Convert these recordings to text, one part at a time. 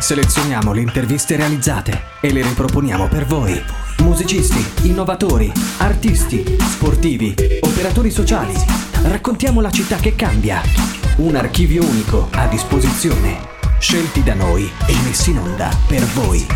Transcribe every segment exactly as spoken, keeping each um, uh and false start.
Selezioniamo le interviste realizzate e le riproponiamo per voi. Musicisti, innovatori, artisti, sportivi, operatori sociali. Raccontiamo la città che cambia. Un archivio unico a disposizione. Scelti da noi e messi in onda per voi.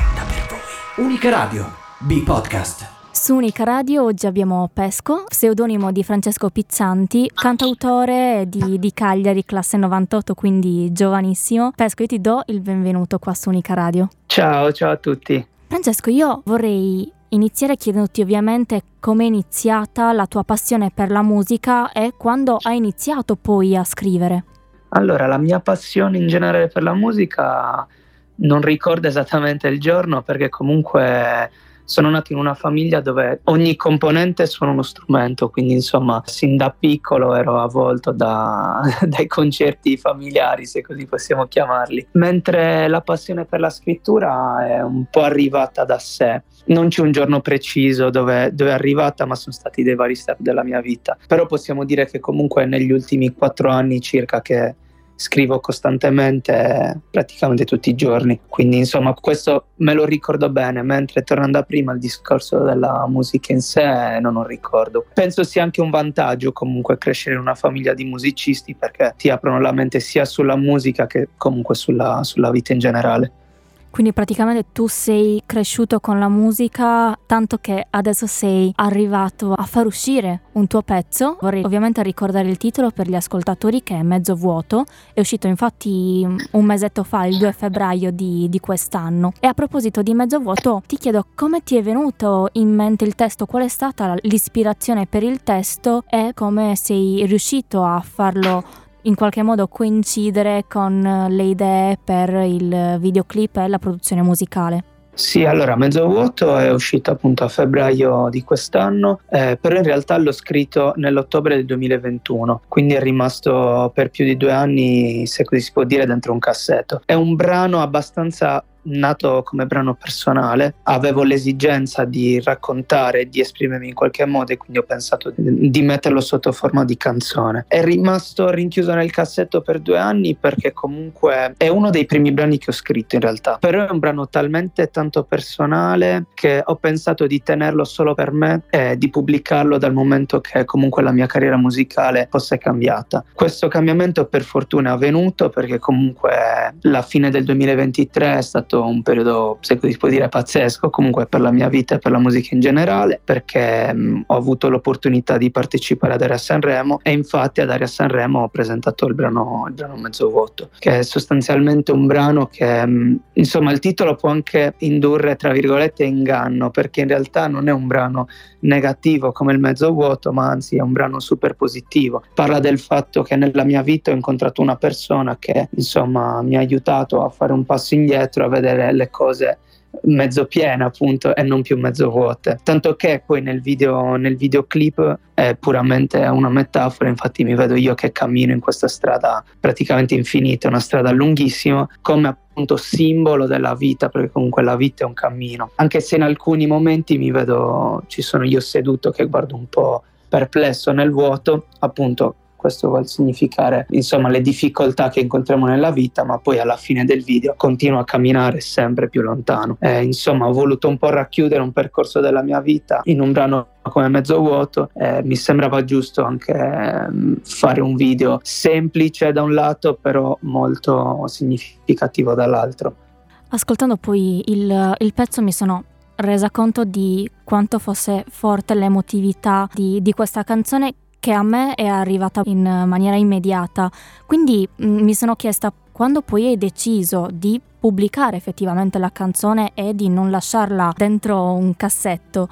Unica Radio, B-Podcast. Su Unica Radio oggi abbiamo Pesco, pseudonimo di Francesco Pizzanti, cantautore di, di Cagliari, classe novantotto, quindi giovanissimo. Pesco, io ti do il benvenuto qua su Unica Radio. Ciao, ciao a tutti. Francesco, io vorrei iniziare chiedendoti ovviamente come è iniziata la tua passione per la musica e quando hai iniziato poi a scrivere. Allora, la mia passione in generale per la musica non ricordo esattamente il giorno, perché comunque sono nato in una famiglia dove ogni componente suona uno strumento, quindi insomma sin da piccolo ero avvolto da, dai concerti familiari, se così possiamo chiamarli, mentre la passione per la scrittura è un po' arrivata da sé. Non c'è un giorno preciso dove, dove è arrivata, ma sono stati dei vari step della mia vita. Però possiamo dire che comunque negli ultimi quattro anni circa che scrivo costantemente, praticamente tutti i giorni, quindi insomma questo me lo ricordo bene, mentre tornando a prima il discorso della musica in sé non lo ricordo. Penso sia anche un vantaggio comunque crescere in una famiglia di musicisti, perché ti aprono la mente sia sulla musica che comunque sulla, sulla vita in generale. Quindi praticamente tu sei cresciuto con la musica, tanto che adesso sei arrivato a far uscire un tuo pezzo. Vorrei ovviamente ricordare il titolo per gli ascoltatori, che è Mezzo Vuoto. È uscito infatti un mesetto fa, il due febbraio di, di quest'anno. E a proposito di Mezzo Vuoto, ti chiedo come ti è venuto in mente il testo, qual è stata l'ispirazione per il testo e come sei riuscito a farlo in qualche modo coincidere con le idee per il videoclip e la produzione musicale. Sì, allora Mezzo Vuoto è uscito appunto a febbraio di quest'anno, eh, però in realtà l'ho scritto nell'ottobre del duemilaventuno, quindi è rimasto per più di due anni, se così si può dire, dentro un cassetto. È un brano abbastanza nato come brano personale, avevo l'esigenza di raccontare e di esprimermi in qualche modo e quindi ho pensato di, di metterlo sotto forma di canzone. È rimasto rinchiuso nel cassetto per due anni perché comunque è uno dei primi brani che ho scritto in realtà, però è un brano talmente tanto personale che ho pensato di tenerlo solo per me e di pubblicarlo dal momento che comunque la mia carriera musicale fosse cambiata. Questo cambiamento per fortuna è avvenuto perché comunque la fine del duemilaventitré è stato un periodo, se così si può dire, pazzesco comunque per la mia vita e per la musica in generale, perché mh, ho avuto l'opportunità di partecipare ad Aria Sanremo e infatti ad Aria Sanremo ho presentato il brano, il brano Mezzo Vuoto, che è sostanzialmente un brano che mh, insomma il titolo può anche indurre tra virgolette inganno, perché in realtà non è un brano negativo come il Mezzo Vuoto, ma anzi è un brano super positivo. Parla del fatto che nella mia vita ho incontrato una persona che insomma mi ha aiutato a fare un passo indietro, a vedere le cose mezzo piene appunto e non più mezzo vuote, tanto che poi nel video nel videoclip è puramente una metafora. Infatti mi vedo io che cammino in questa strada praticamente infinita, una strada lunghissima, come appunto simbolo della vita, perché comunque la vita è un cammino, anche se in alcuni momenti mi vedo, ci sono io seduto che guardo un po' perplesso nel vuoto, appunto. Questo vuol significare insomma le difficoltà che incontriamo nella vita, ma poi alla fine del video continuo a camminare sempre più lontano. Eh, insomma ho voluto un po' racchiudere un percorso della mia vita in un brano come Mezzo Vuoto. Eh, mi sembrava giusto anche eh, fare un video semplice da un lato, però molto significativo dall'altro. Ascoltando poi il, il pezzo mi sono resa conto di quanto fosse forte l'emotività di, di questa canzone, che a me è arrivata in maniera immediata. Quindi mh, mi sono chiesta, quando poi hai deciso di pubblicare effettivamente la canzone e di non lasciarla dentro un cassetto,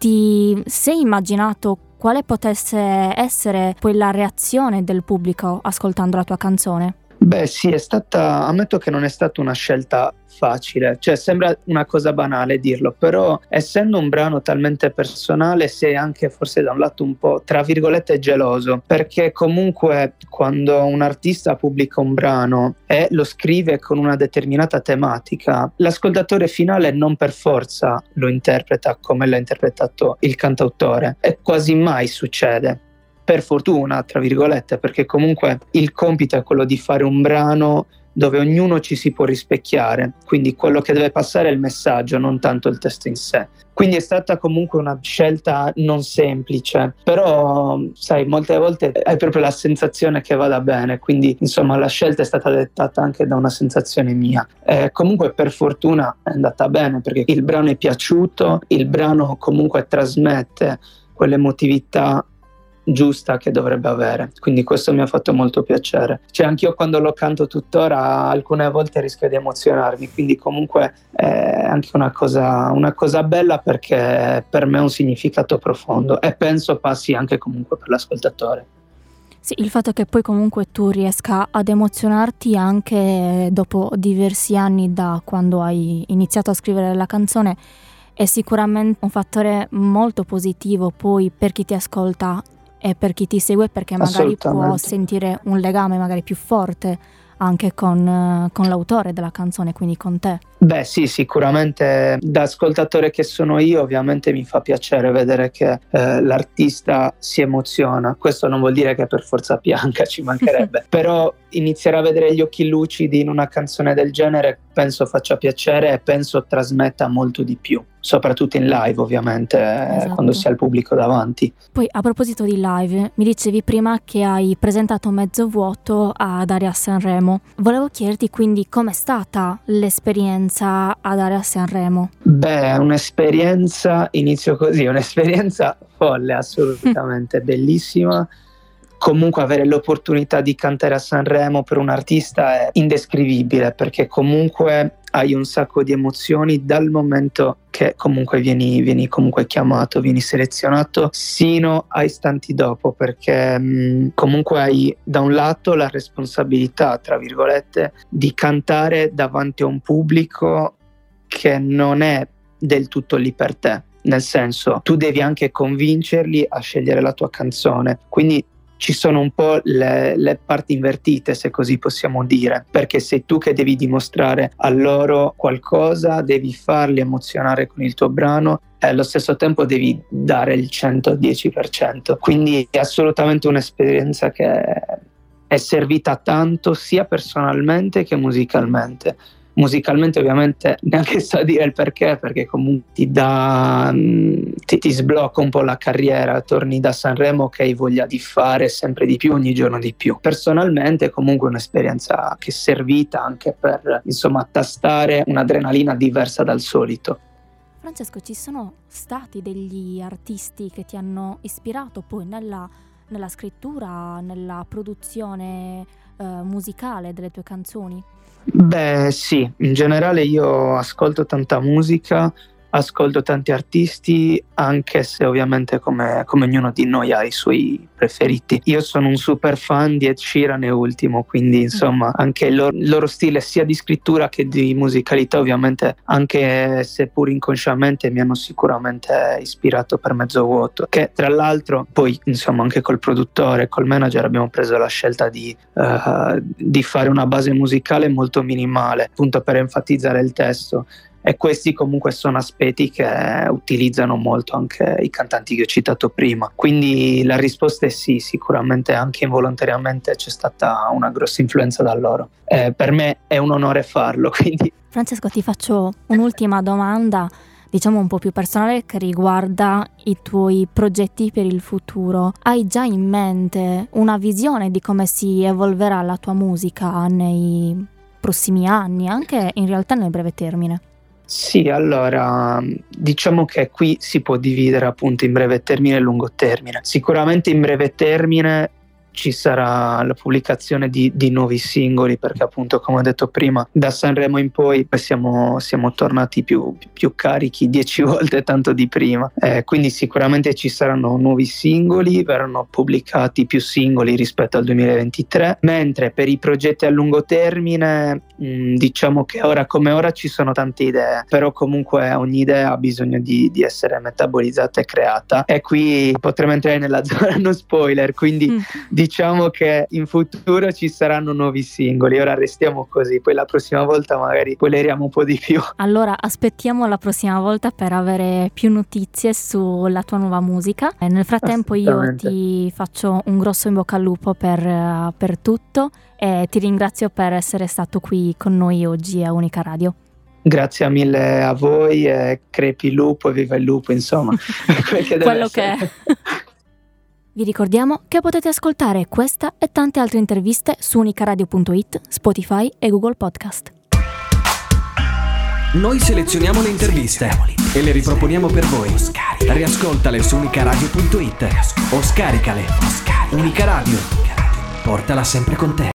ti sei immaginato quale potesse essere poi la reazione del pubblico ascoltando la tua canzone? Beh sì, è stata, ammetto che non è stata una scelta facile, cioè sembra una cosa banale dirlo, però essendo un brano talmente personale sei anche forse da un lato un po' tra virgolette geloso, perché comunque quando un artista pubblica un brano e lo scrive con una determinata tematica, l'ascoltatore finale non per forza lo interpreta come l'ha interpretato il cantautore, e quasi mai succede. Per fortuna, tra virgolette, perché comunque il compito è quello di fare un brano dove ognuno ci si può rispecchiare, quindi quello che deve passare è il messaggio, non tanto il testo in sé. Quindi è stata comunque una scelta non semplice, però sai, molte volte hai proprio la sensazione che vada bene, quindi insomma la scelta è stata dettata anche da una sensazione mia. Eh, comunque per fortuna è andata bene, perché il brano è piaciuto, il brano comunque trasmette quell'emotività giusta che dovrebbe avere, quindi questo mi ha fatto molto piacere. Cioè anch'io quando lo canto tuttora alcune volte rischio di emozionarmi, quindi comunque è anche una cosa, una cosa bella, perché per me ha un significato profondo e penso passi anche comunque per l'ascoltatore. Sì, il fatto che poi comunque tu riesca ad emozionarti anche dopo diversi anni da quando hai iniziato a scrivere la canzone è sicuramente un fattore molto positivo poi per chi ti ascolta e per chi ti segue, perché magari può sentire un legame magari più forte anche con, con l'autore della canzone, quindi con te. Beh sì, sicuramente da ascoltatore che sono io ovviamente mi fa piacere vedere che eh, l'artista si emoziona. Questo non vuol dire che per forza pianga, ci mancherebbe, però iniziare a vedere gli occhi lucidi in una canzone del genere penso faccia piacere e penso trasmetta molto di più, soprattutto in live ovviamente, esatto, quando si ha il pubblico davanti. Poi a proposito di live, mi dicevi prima che hai presentato Mezzo Vuoto ad Aria Sanremo. Volevo chiederti quindi com'è stata l'esperienza ad Aria Sanremo? Beh, un'esperienza, inizio così, un'esperienza folle, assolutamente bellissima. Comunque avere l'opportunità di cantare a Sanremo per un artista è indescrivibile, perché comunque hai un sacco di emozioni dal momento che comunque vieni, vieni comunque chiamato, vieni selezionato, sino a istanti dopo, perché mh, comunque hai da un lato la responsabilità, tra virgolette, di cantare davanti a un pubblico che non è del tutto lì per te, nel senso tu devi anche convincerli a scegliere la tua canzone, quindi ci sono un po' le, le parti invertite, se così possiamo dire, perché sei tu che devi dimostrare a loro qualcosa, devi farli emozionare con il tuo brano e allo stesso tempo devi dare il centodieci per cento. Quindi è assolutamente un'esperienza che è servita tanto sia personalmente che musicalmente. Musicalmente ovviamente neanche so dire il perché, perché comunque ti dà ti, ti sblocca un po' la carriera, torni da Sanremo che hai voglia di fare sempre di più, ogni giorno di più. Personalmente comunque un'esperienza che è servita anche per insomma tastare un'adrenalina diversa dal solito. Francesco, ci sono stati degli artisti che ti hanno ispirato poi nella, nella scrittura, nella produzione eh, musicale delle tue canzoni? Beh sì, in generale io ascolto tanta musica, ascolto tanti artisti, anche se ovviamente come, come ognuno di noi ha i suoi preferiti. Io sono un super fan di Ed Sheeran e Ultimo, quindi insomma anche il loro, il loro stile sia di scrittura che di musicalità ovviamente, anche seppur inconsciamente, mi hanno sicuramente ispirato per Mezzo Vuoto, che tra l'altro poi insomma anche col produttore, col manager abbiamo preso la scelta di, uh, di fare una base musicale molto minimale, appunto per enfatizzare il testo. E questi comunque sono aspetti che utilizzano molto anche i cantanti che ho citato prima. Quindi la risposta è sì, sicuramente anche involontariamente c'è stata una grossa influenza da loro. Eh, per me è un onore farlo. Quindi. Francesco, ti faccio un'ultima domanda, diciamo un po' più personale, che riguarda i tuoi progetti per il futuro. Hai già in mente una visione di come si evolverà la tua musica nei prossimi anni, anche in realtà nel breve termine? Sì, allora diciamo che qui si può dividere appunto in breve termine e lungo termine. Sicuramente in breve termine ci sarà la pubblicazione di, di nuovi singoli, perché appunto come ho detto prima da Sanremo in poi siamo, siamo tornati più, più carichi dieci volte tanto di prima, eh, quindi sicuramente ci saranno nuovi singoli, verranno pubblicati più singoli rispetto al duemilaventitré, mentre per i progetti a lungo termine mh, diciamo che ora come ora ci sono tante idee, però comunque ogni idea ha bisogno di, di essere metabolizzata e creata, e qui potremmo entrare nella zona non spoiler, quindi mm. diciamo che in futuro ci saranno nuovi singoli, ora restiamo così, poi la prossima volta magari spoileriamo un po' di più. Allora aspettiamo la prossima volta per avere più notizie sulla tua nuova musica, e nel frattempo io ti faccio un grosso in bocca al lupo per, uh, per tutto, e ti ringrazio per essere stato qui con noi oggi a Unica Radio. Grazie mille a voi, e crepi il lupo e viva il lupo, insomma. Che quello che è. Vi ricordiamo che potete ascoltare questa e tante altre interviste su unicaradio punto it, Spotify e Google Podcast. Noi selezioniamo le interviste e le riproponiamo per voi. Riascoltale su unicaradio punto it o scaricale. Unica Radio, portala sempre con te.